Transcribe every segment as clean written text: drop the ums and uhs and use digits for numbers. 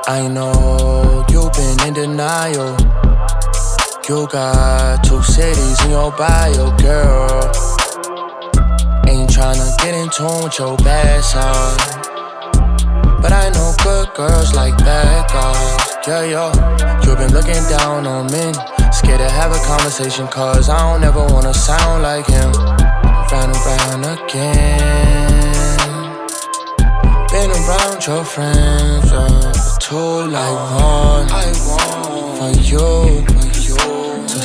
I know you've been in denial. You got 2 cities in your bio, girl. Ain't tryna get in tune with your bad side, but I know good girls like bad guys. Yeah, you've been looking down on men, scared to have a conversation, cause I don't ever wanna sound like him. Round and round again. Been around your friends, but 2 like 1. I want for you to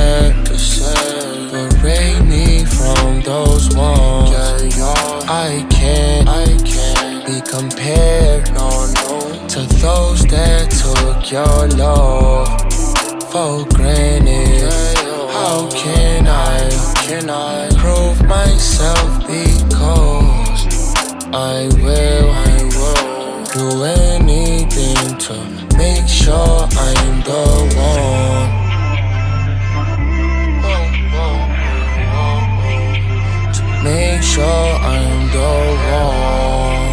separate me from those ones. I can't be compared to those that took your love for granted. How can I prove myself? Because I will do anything to make sure I'm the one. To make sure I'm the one.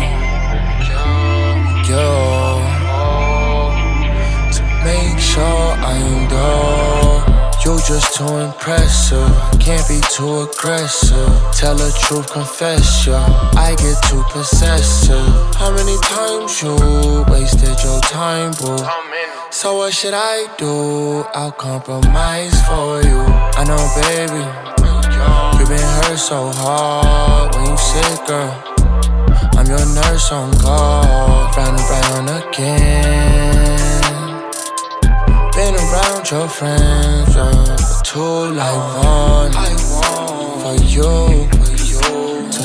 To make sure I'm the one. You just too impressive, can't be too aggressive. Tell the truth, confess, yeah, I get too possessive. How many times you wasted your time, boo? So what should I do? I'll compromise for you. I know, baby, you been hurt so hard when you sick, girl. I'm your nurse on call, round and round again. Been around your friends, but 2 like 1. I want for you to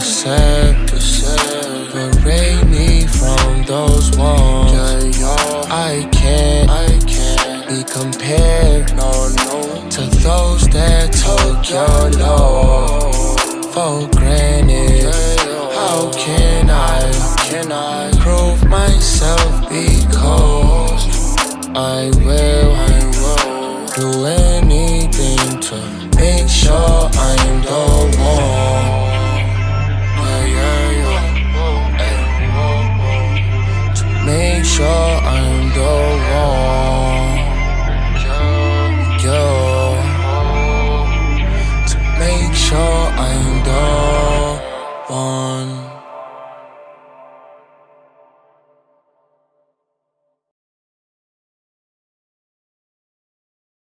separate me from those ones. I can't be compared to those that took your love for granted. How can I prove myself? Because I will do anything to make sure I'm the one. To make sure I'm the one. To make sure I'm the one.